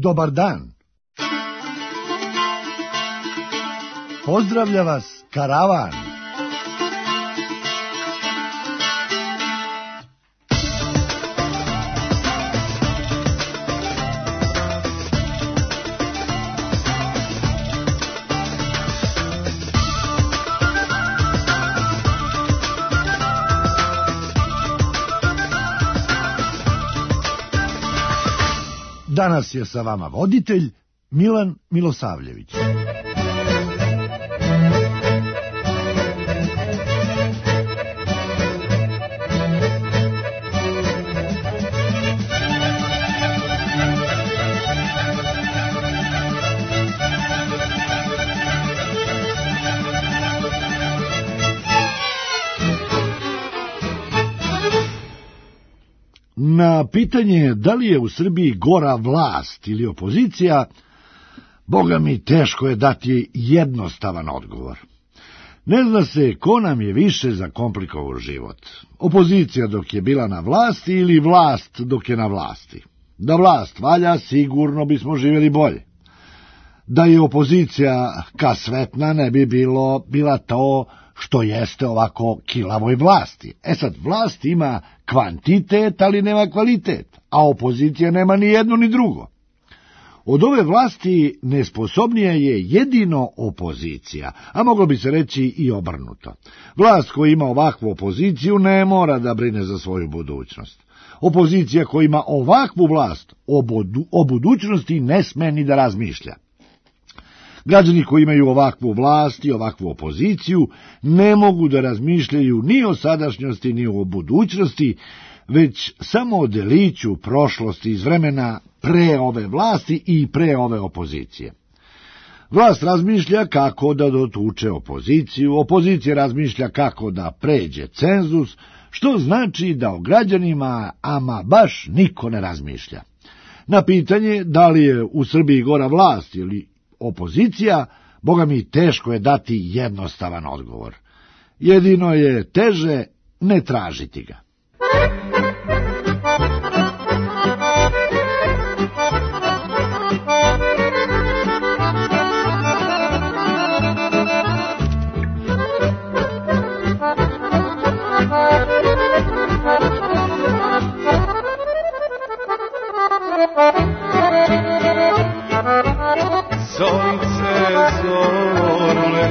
dobar dan. Pozdravlja vas karavan. Danas je sa vama voditelj Milan Milosavljević. Na pitanje da li je u Srbiji gora vlast ili opozicija, boga mi teško je dati jednostavan odgovor. Ne zna se ko nam je više zakomplikovao život. Opozicija dok je bila na vlasti ili vlast dok je na vlasti. Da vlast valja, sigurno bismo živjeli bolje. Da je opozicija kasvetna, ne bi bila to što jeste ovako kilavoj vlasti. Sad, vlast ima kvantitet, ali nema kvalitet, a opozicija nema ni jedno ni drugo. Od ove vlasti nesposobnija je jedino opozicija, a moglo bi se reći i obrnuto. Vlast koja ima ovakvu opoziciju ne mora da brine za svoju budućnost. Opozicija koja ima ovakvu vlast o budućnosti ne sme ni da razmišlja. Građani koji imaju ovakvu vlast i ovakvu opoziciju ne mogu da razmišljaju ni o sadašnjosti ni o budućnosti, već samo o deliću prošlosti iz vremena pre ove vlasti i pre ove opozicije. Vlast razmišlja kako da dotuče opoziciju, opozicija razmišlja kako da pređe cenzus, što znači da o građanima ama baš niko ne razmišlja. Na pitanje da li je u Srbiji gora vlast ili opozicija, boga mi teško je dati jednostavan odgovor. Jedino je teže ne tražiti ga. Zorice, zorule,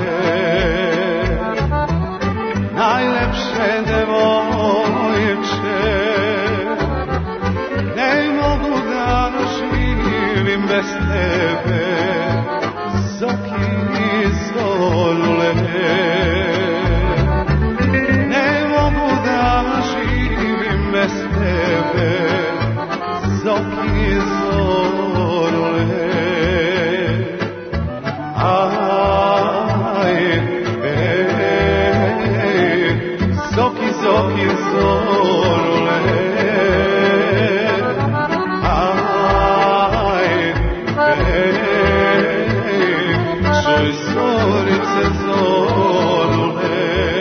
najlepše devojče, ne mogu da živim bez tebe, zoki, zorule, ne mogu da živim bez tebe, zoki, zorule. Zoki, zorule, čuj zorice, zorule.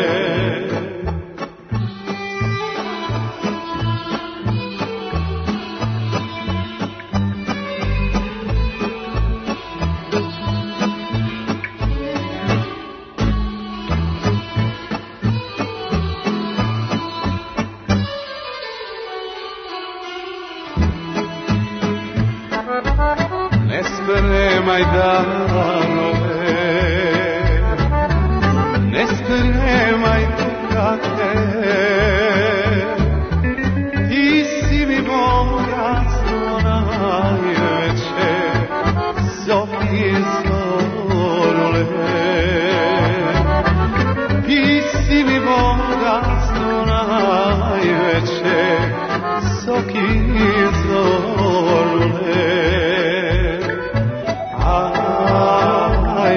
Ne spremaj darove, ne spremaj karte, ti si mi bogatstvo najveće, zoki, zorule, ti si mi bogatstvo najveće, zoki, zorule.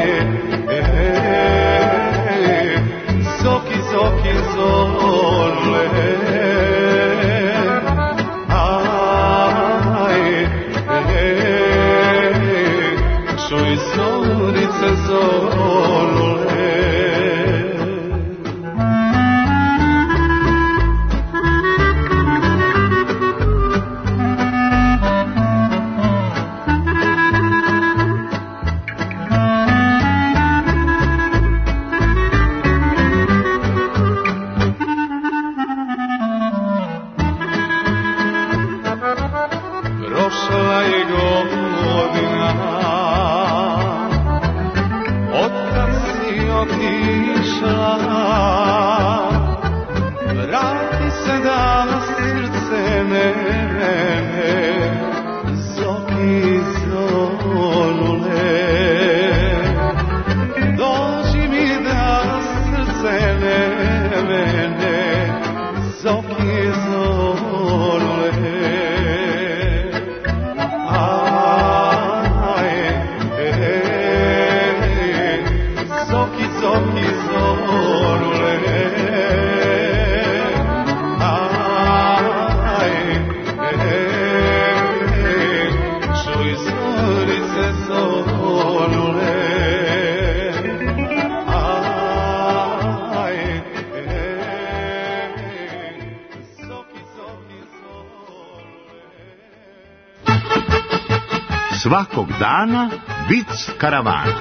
svakog dana vic karavana.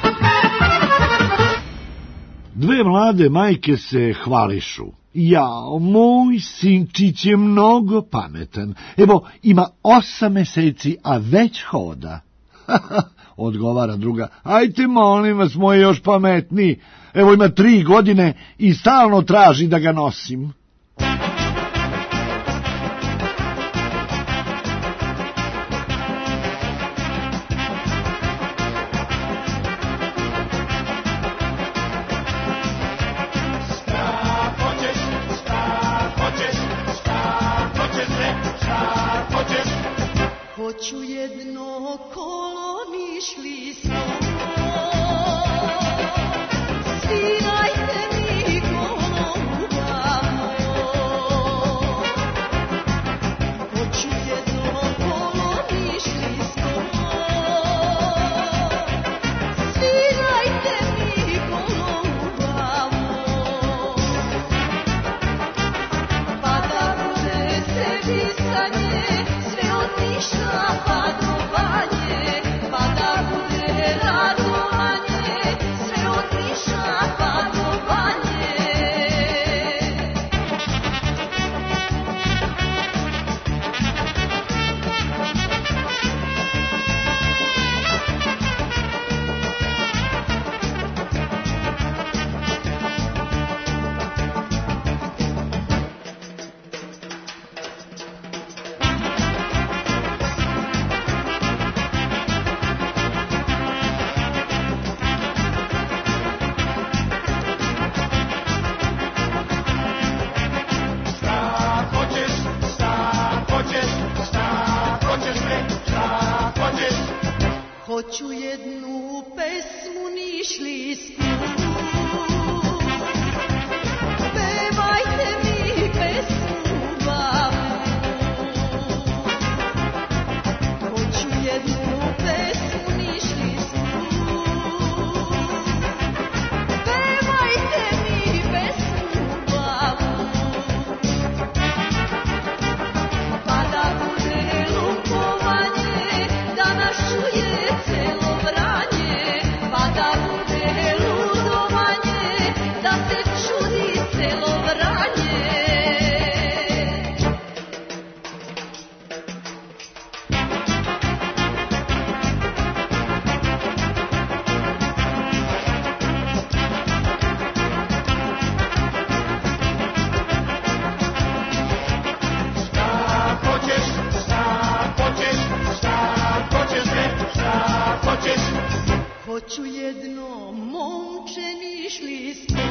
Dve mlade majke se hvališu. Jao, moj sinčić je mnogo pametan. Evo, ima 8 meseci, a već hoda. Odgovara druga, ajte molim vas, moj je još pametniji. Evo, ima 3 godine i stalno traži da ga nosim. Hoću jedno kolo, išli smo, svirajte mi kolo ubavno. Hoću jedno kolo, išli smo, svirajte mi kolo ubavno. Pa da bude sebi sanje, sve otišla pa do banje, pa da bude radovanje, sve otišla pa do banje. Hoću jednu pesmu, nišli smo, pevajte mi pesmu ubavnu. Hoću jednu pesmu, nišli smo, pevajte mi pesmu ubavnu. Pa da bude lukovanje, da nas čuje celo Vranje, pa da bude ludovanje, da se čudi celo Vranje. 'Hoću jedno momče, nišli smo,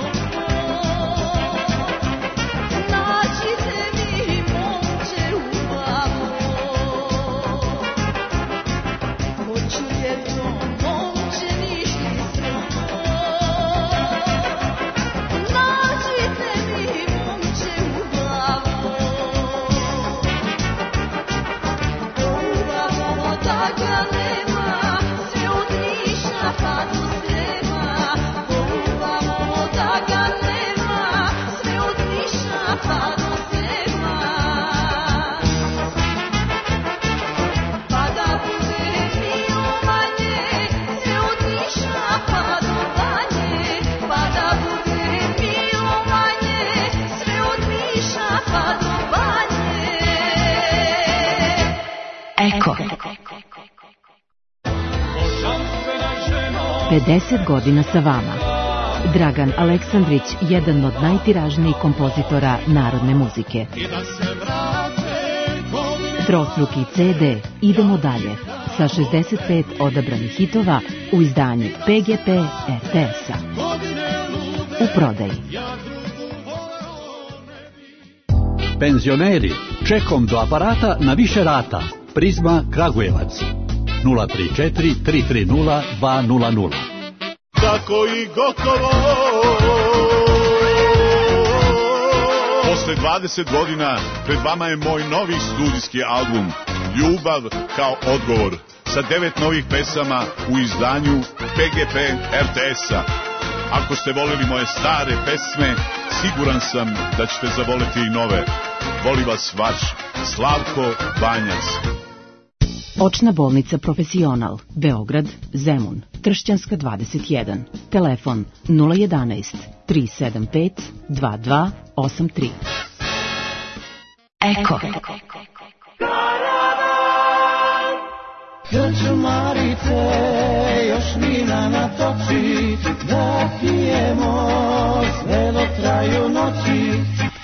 nađite mi momče ubavno. Hoću jedno momče, nišli smo, nađite mi momče ubavno. Ubavno da ga nema, sve od Niša pa do Srema. Ubavno da ga nema, sve od Niša pa do Srema. Pa da bude milovanje, sve od Niša pa do Banje. Pa da bude milovanje, sve od Niša pa do Banje. Eko. 50 godina sa vama. Dragan Aleksandrić, jedan od najtiražnijih kompozitora narodne muzike. Trostruki CD Idemo dalje sa 65 odabranih hitova u izdanju PGP RTS-a. U prodaji. Penzioneri, čekom do aparata na više rata. Prizma Kragujevac 034 330 200. Tako i gotovo. Posle 20 godina pred vama je moj novi studijski album Ljubav kao odgovor sa 9 novih pesama u izdanju PGP RTS-a. Ako ste voleli moje stare pesme, siguran sam da ćete zavoleti i nove. Voli vas vaš Slavko Banjac. Očna bolnica Profesional, Beograd, Zemun, Kršćanska 21, telefon 011 375 2283. Eko. Krčmarice, još vina natoči, da pijemo sve do kraju noći.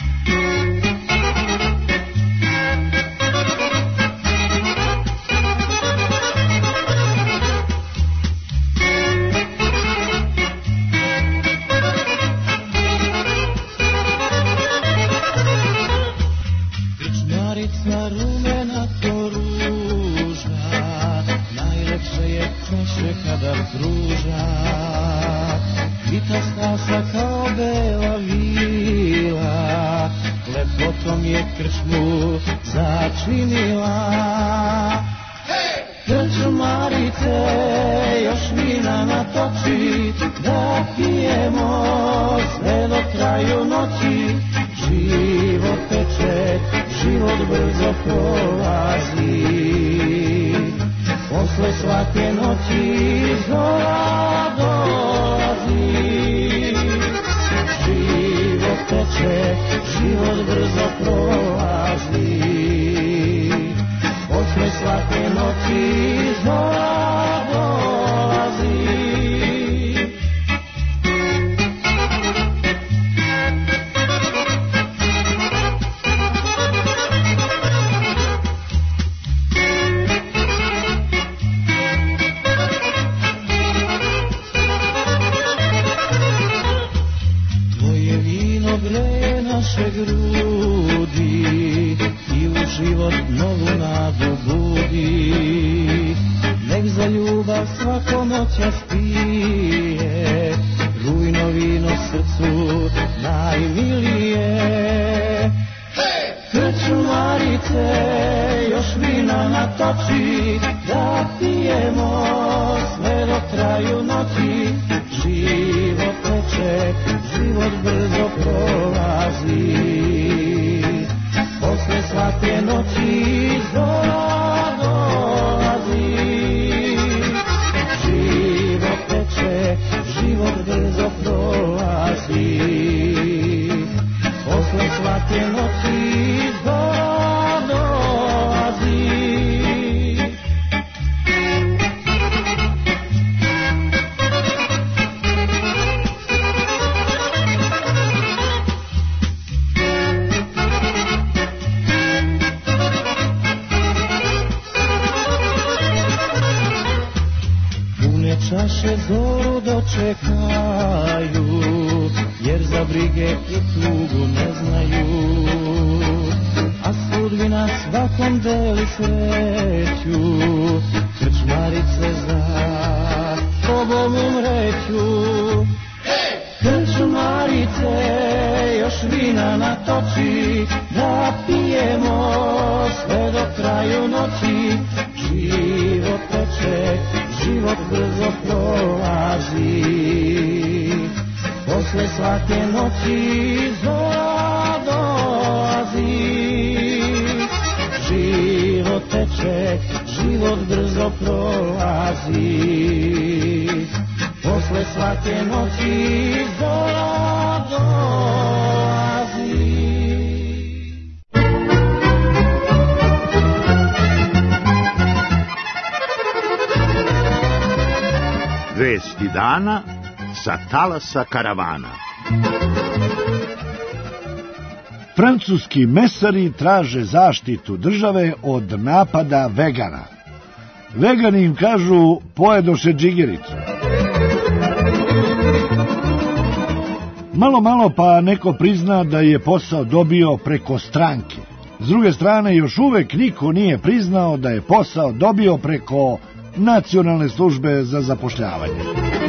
Krčmarica rumena to ruža, najlepše je čaše kada pruža. Vita stasa kao bela vila, lepotom je krčmu začinila. Krčmarice, još vina natoči, da pijemo sve do kraju noći. Život teče, život brzo prolazi, posle svake noći zora dolazi. Život teče, život brzo prolazi, posle svake noći zora dolazi. Grudi i u život novu nadu budi. Nek za ljubav svako noćas pije, rujno vino srcu najmilije. Krčmarice, još vina natoči, da pijemo sve do kraju noći. Život teče, život brzo prolazi, posle svake noći zora dolazi. Život teče, život brzo prolazi, posle svake noći zora dolazi. Čaše zoru dočekaju, jer za brige i tugu ne znaju. A sudbina svakom deli sreću, krčmarice za tobom umreću. Krčmarice, još vina natoči, da pijemo sve do kraju noći. Život teče, život brzo prolazi, posle svake noći zora dolazi. Život teče, život brzo prolazi, posle svake noći zora dolazi. Vesti dana sa talasa karavana. Francuski mesari traže zaštitu države od napada vegana. Vegani im kažu pojedoše džigericu. Malo pa neko prizna da je posao dobio preko stranke. S druge strane, još uvek niko nije priznao da je posao dobio preko Nacionalne službe za zapošljavanje.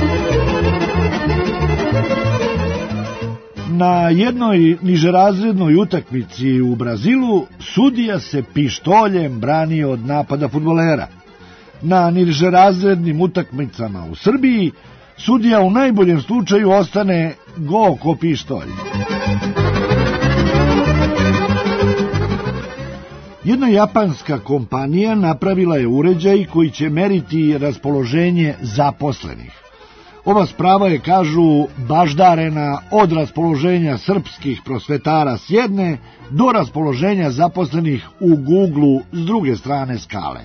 Na jednoj nižerazrednoj utakmici u Brazilu sudija se pištoljem branio od napada fudbalera. Na nižerazrednim utakmicama u Srbiji sudija u najboljem slučaju ostane go ko pištolj. Jedna japanska kompanija napravila je uređaj koji će meriti raspoloženje zaposlenih. Ova sprava je, kažu, baždarena od raspoloženja srpskih prosvetara s jedne do raspoloženja zaposlenih u Google s druge strane skale.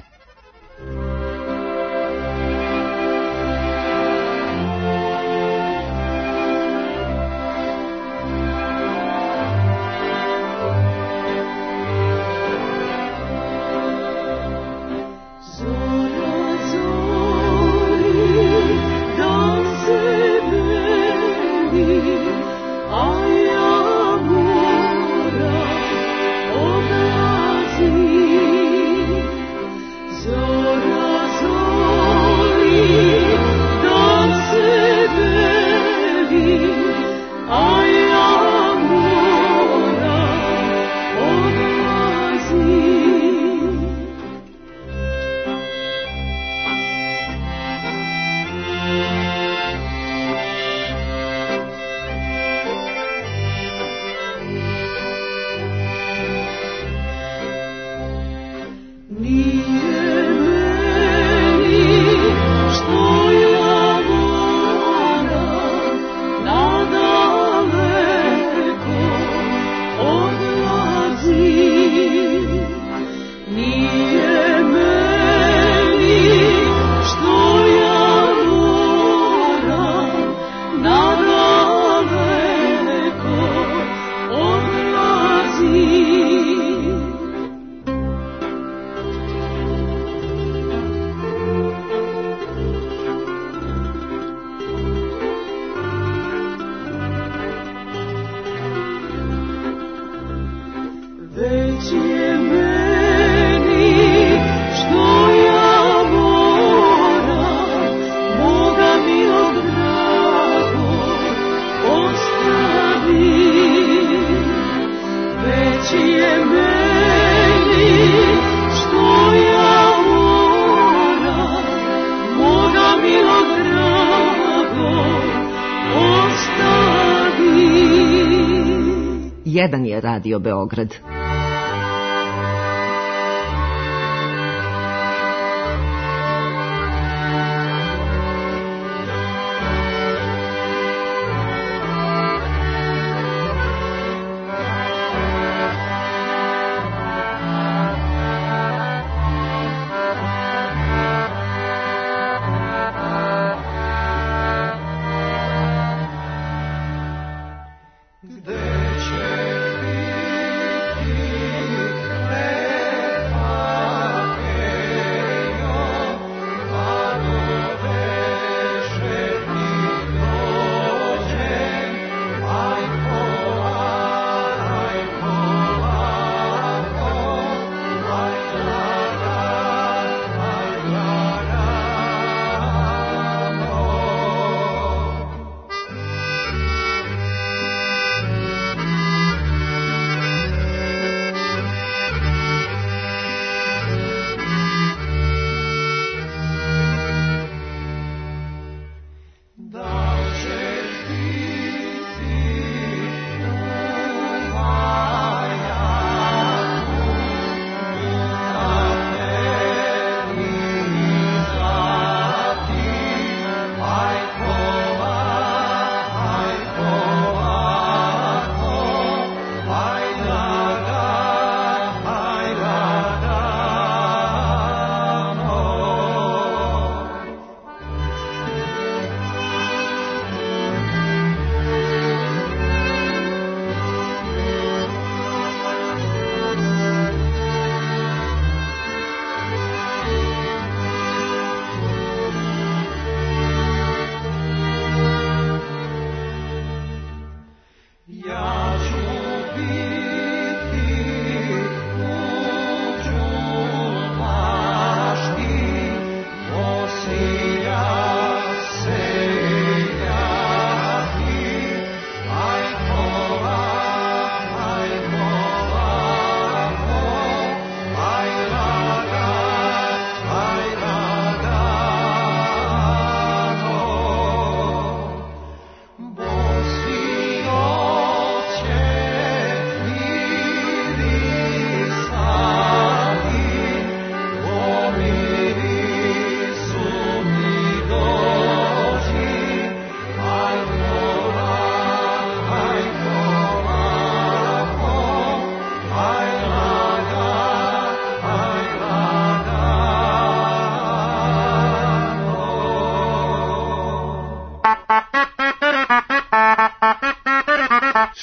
Jedan je Radio Beograd. Gde će biti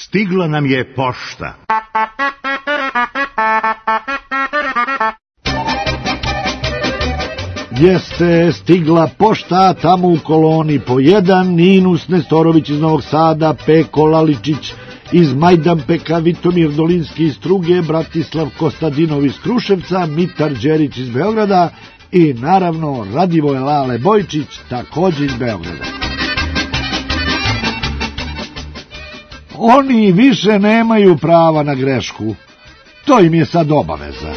Stigla nam je pošta. Jeste stigla pošta, tamo u koloni po 1, Ninus Nestorović iz Novog Sada, Peko Laličić iz Majdanpeka, Vitomir Dolinski iz Struge, Bratislav Kostadinov iz Kruševca, Mitar Đerić iz Beograda i naravno Radivoj Lale Bojčić, takođe iz Beograda. Oni više nemaju prava na grešku, to im je sad obaveza.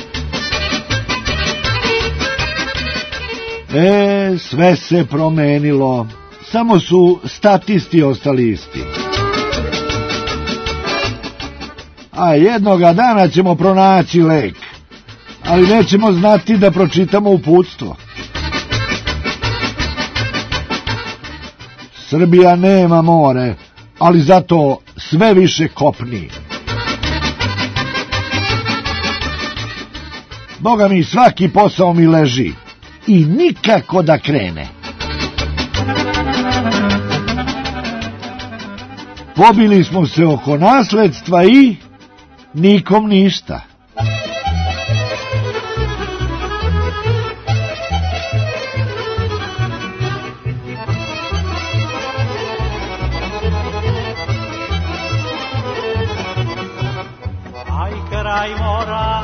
Sve se promenilo, samo su statisti ostali isti. A jednoga dana ćemo pronaći lek, ali nećemo znati da pročitamo uputstvo. Srbija nema more, ali zato sve više kopni. Boga mi, svaki posao mi leži i nikako da krene. Pobili smo se oko nasledstva i nikom ništa. Aj kraj mora,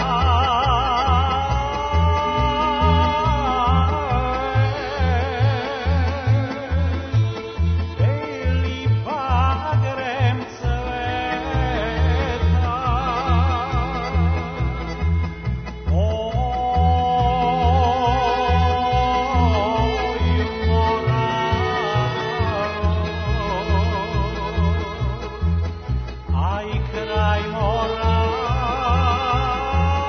aj kraj mora.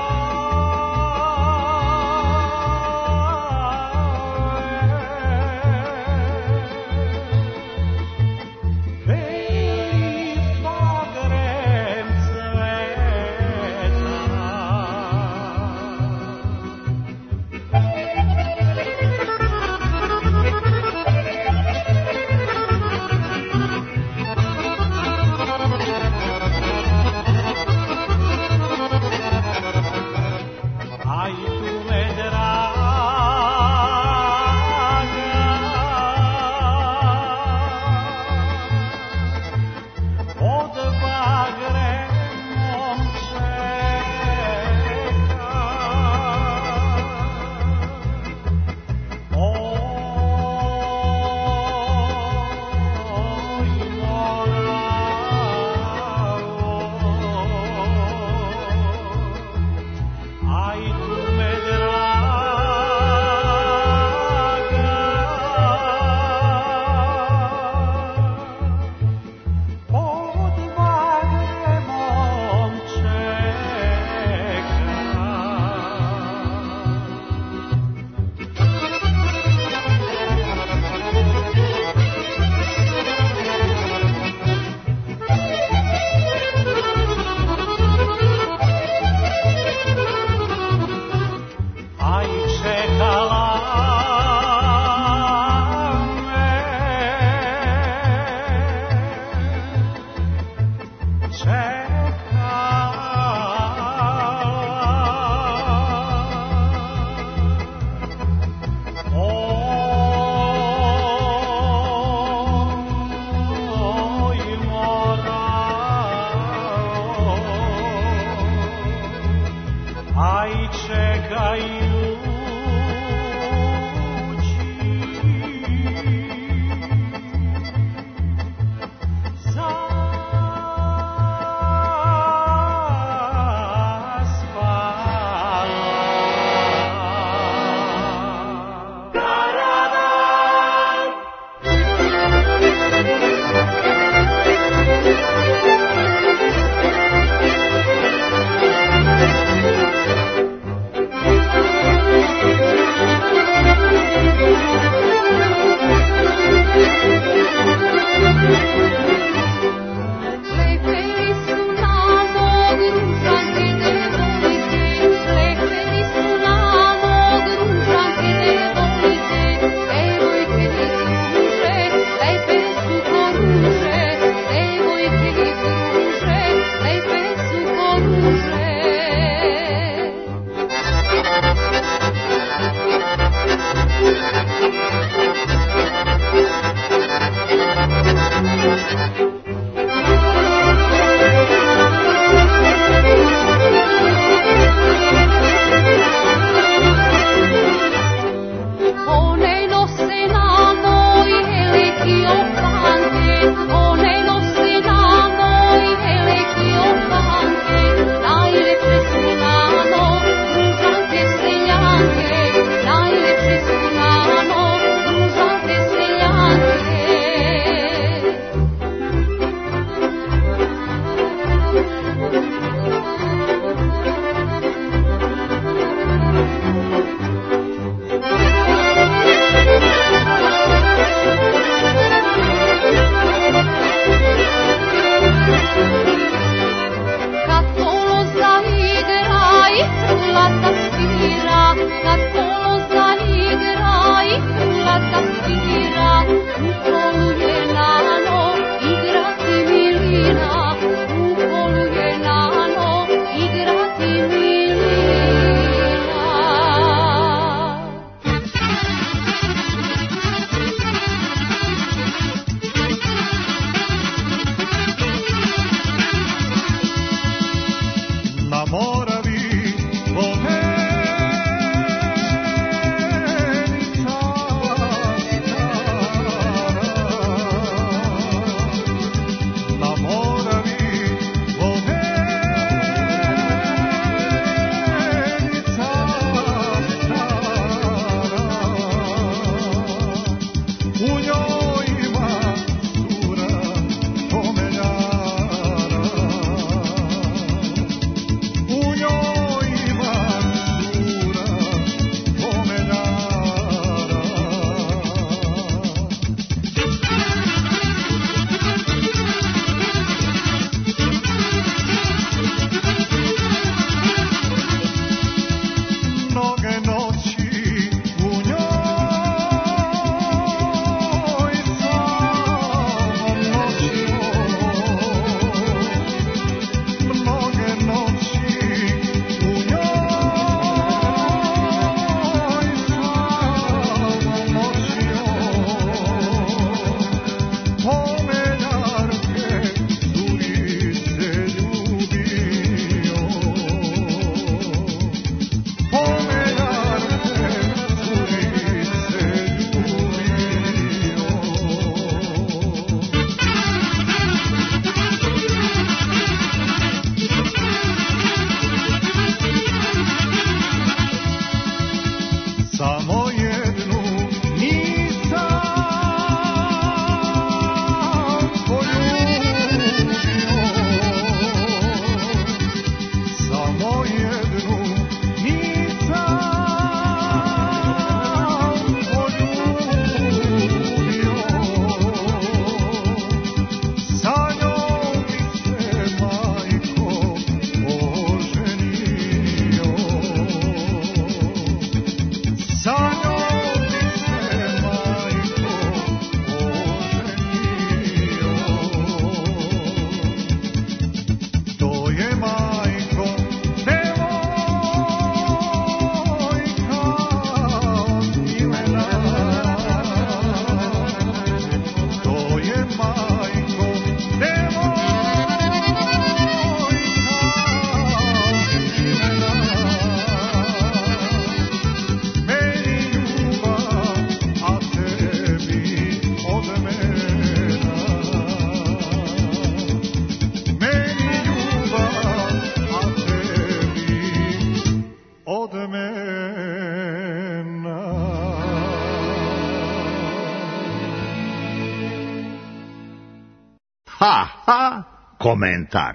Ha, ha, komentar.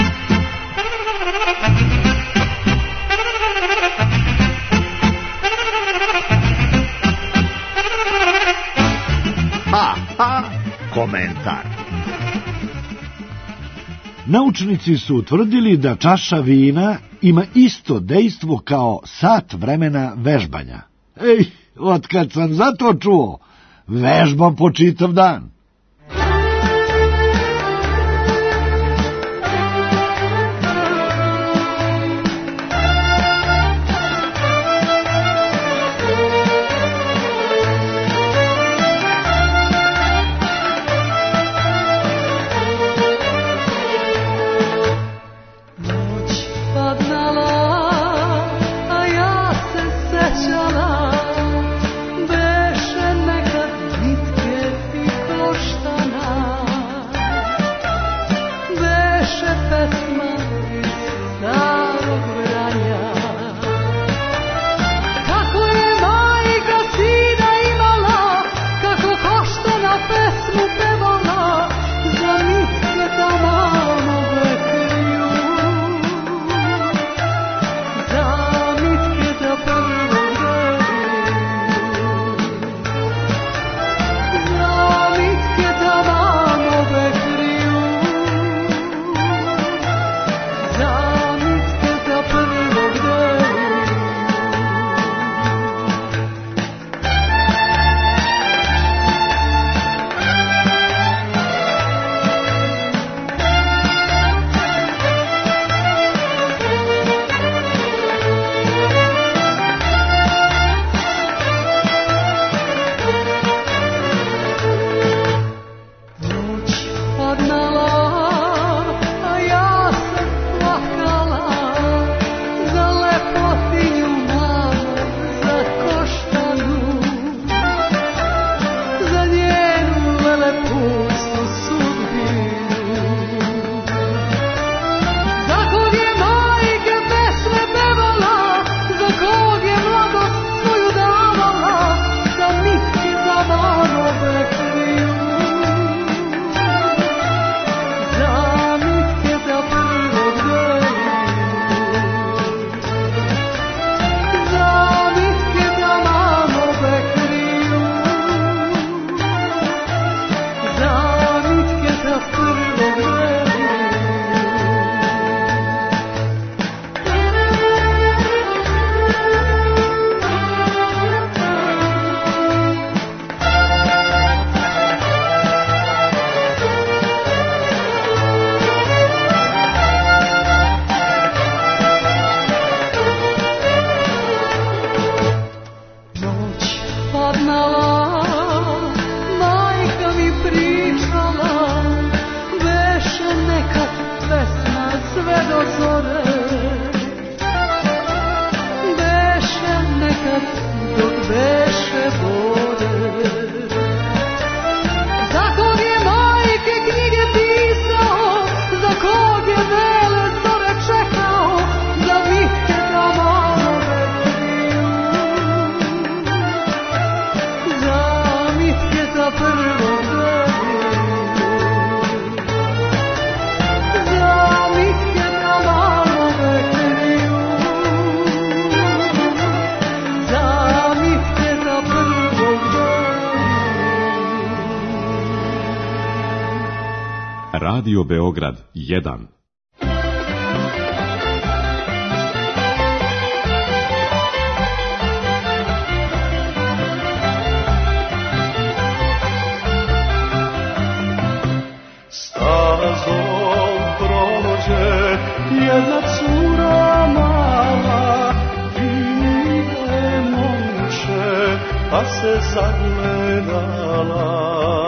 Ha, ha, komentar. Naučnici su utvrdili da čaša vina ima isto dejstvo kao sat vremena vežbanja. Ej, otkad sam za to čuo, vežbam po čitav dan. Radio Beograd 1. Stazom prođe jedna cura mala, vide momče, pa se zagledala.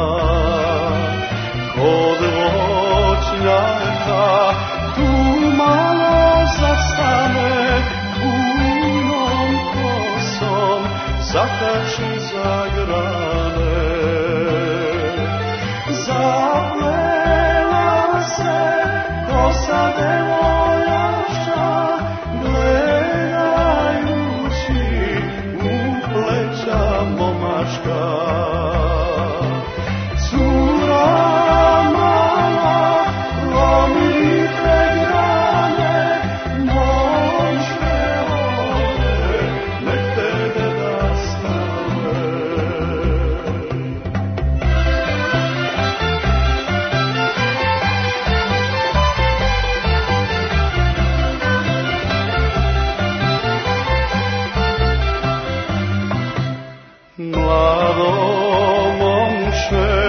Kod voćnjaka tu malo zastane, bujnom kosom zakači za grane. Zaplela se kosa devojaka, gledajući u pleća momačka.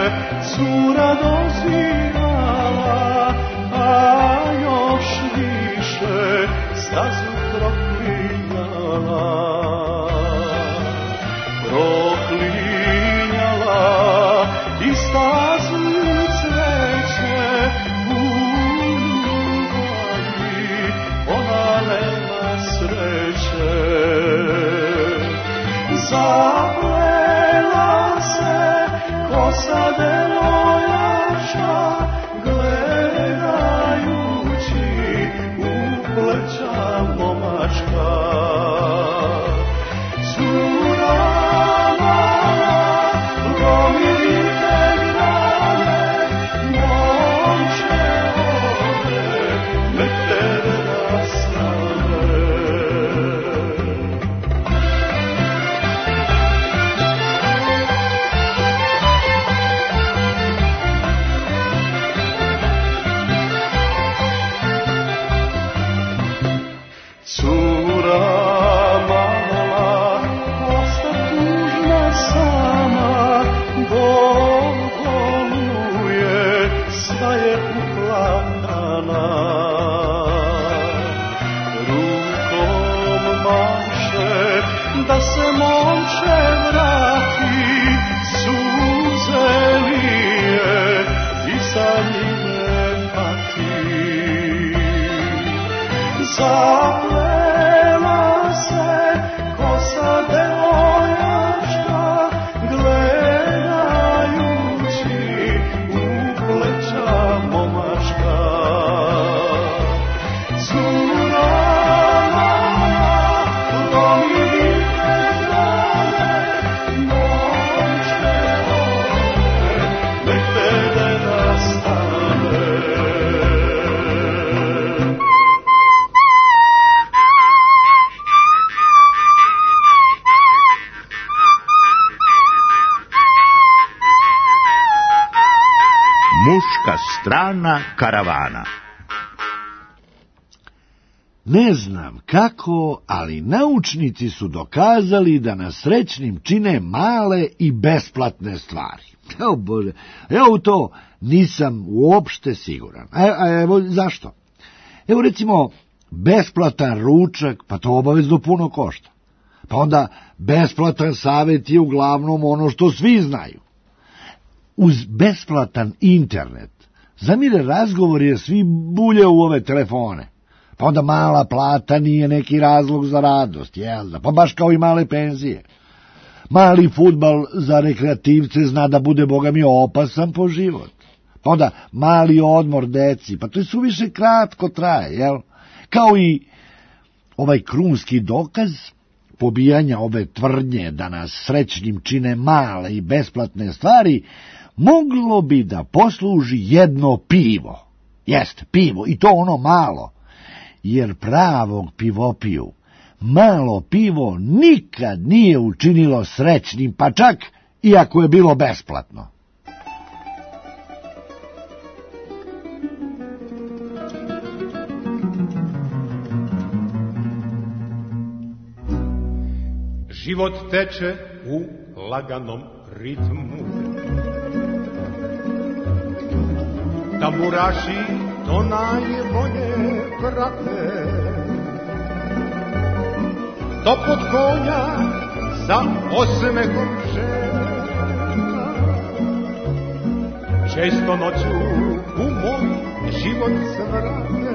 cura dozirala, a još više stazu proklinjala. Proklinjala i stazu cveće u ljubavi, ona nema sreće. Zaplela se kosa devojaka, gledajući u pleća momačka. Cura mala, promirite grane, momče ode, nek tebe nastane. Cura mala, osta tužna sama, boluje, sva je uplakana. Rukom maše da se momče vrati, suze lije i sa njime pati. Zaplela se kosa devojaka, gledajući u pleća momačka. Cura mala, promirite grane, momče ode, nek tebe nastane. Muška strana karavana. Ne znam kako, ali naučnici su dokazali da nas srećnim čine male i besplatne stvari. Evo Bože, evo to nisam uopšte siguran. Evo zašto? Evo recimo, besplatan ručak, pa to obavezno puno košta. Pa onda besplatan savjet je uglavnom ono što svi znaju. Uz besplatan internet zamire razgovor jer svi bulje u ove telefone. Pa onda mala plata nije neki razlog za radost, jel da? Pa baš kao i male penzije. Mali fudbal za rekreativce zna da bude, boga mi, opasan po život. Pa onda mali odmor deci, pa to je suviše kratko traje, jel? Kao i ovaj krunski dokaz pobijanja ove tvrdnje da nas srećnim čine male i besplatne stvari, moglo bi da posluži jedno pivo. Jest, pivo, i to ono malo. Jer pravog pivopiju malo pivo nikad nije učinilo srećnim, pa čak iako je bilo besplatno. Život teče u laganom ritmu, tamburaši to najbolje prate. Topot konja sa osmehom žena često noću u moj život svrate.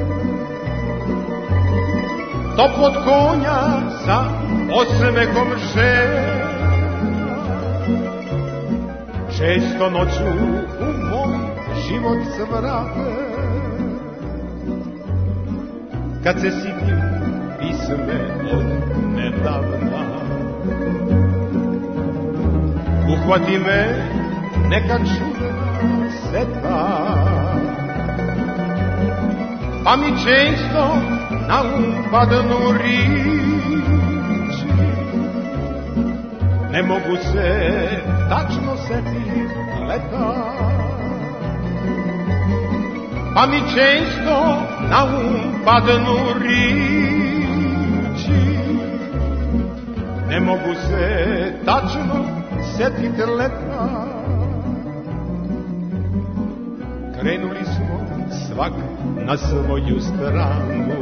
Topot konja sa osmehom žena često noću u moj život svrate. Kad se sitim pisme od nedavna, uhvati me neka čudna seta, pa mi često na um padnu riči, ne mogu se tačno setit leta. Pa mi često na um padnu riči, ne mogu se tačno setit leta. krenuli smo svak na svoju stranu.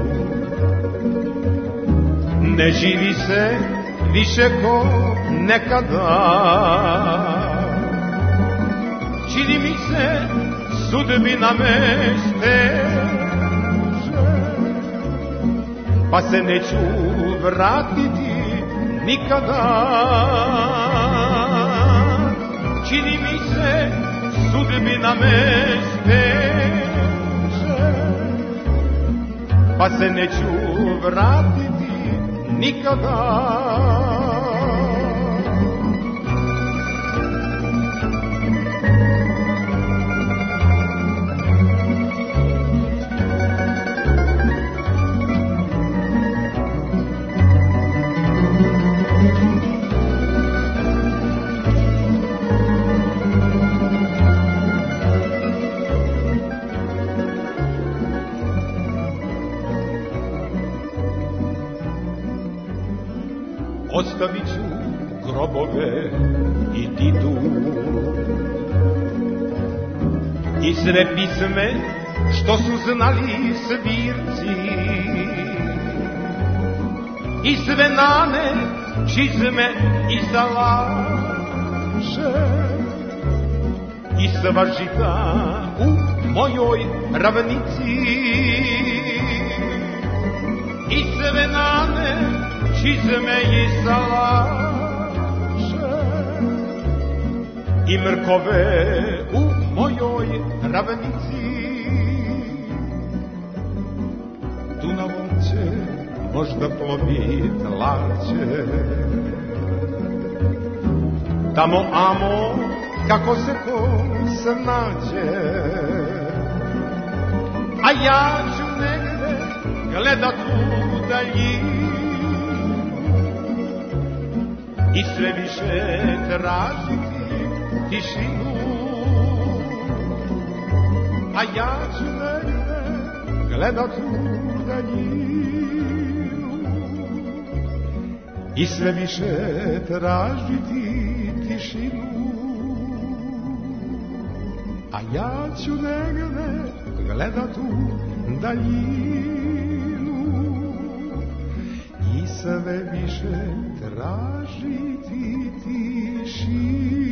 Ne živi se više ko nekada, čini mi se sudbina me steže, pa se neću vratiti nikada. Čini mi se sudbina me steže, pa se neću vratiti nikada. Ostavit ću grobove i Titu i sve pisme što su znali svirci i sve nane, čizme i salaše i sva žita u mojoj ravnici i sve nane, čizme i salaše i mrkove u mojoj ravnici. Dunavom će možda plovit lađe, tamo amo kako se ko snađe, a ja ću negde gledat u daljinu i sve više tražiti tišinu, a ja ću negde gledat u daljinu i sve više tražiti tišinu, a ja ću negde gledat u daljinu i sve više tražiti tišinu.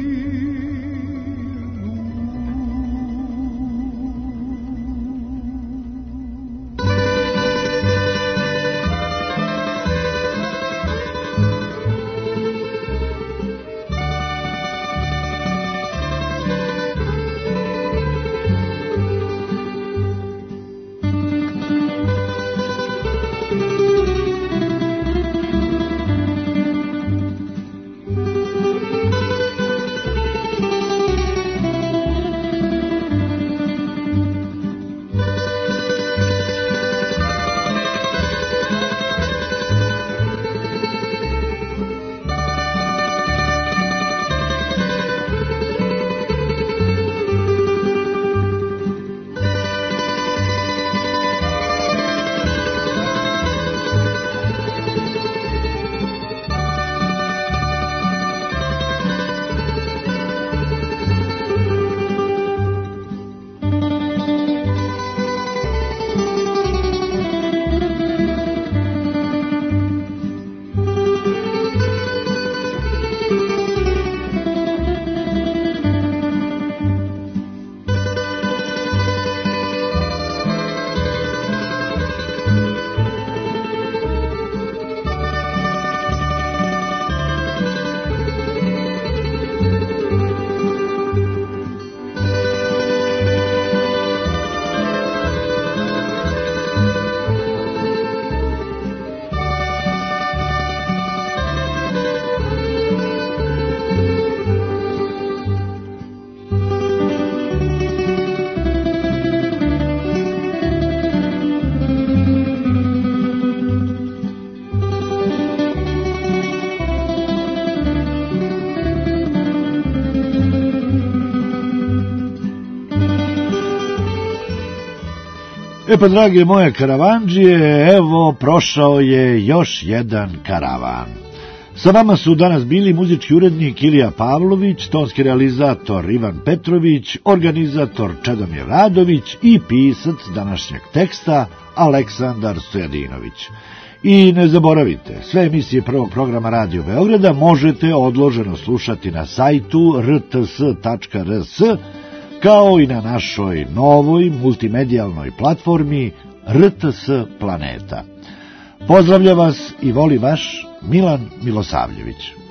E pa, drage moje karavandžije, evo prošao je još jedan karavan. Sa vama su danas bili muzički urednik Ilija Pavlović, tonski realizator Ivan Petrović, organizator Čedomir Radović i pisac današnjeg teksta Aleksandar Stojadinović. I ne zaboravite, sve emisije prvog programa Radio Beograda možete odloženo slušati na sajtu rts.rs, kao i na našoj novoj multimedijalnoj platformi RTS Planeta. Pozdravlja vas i voli vaš Milan Milosavljević.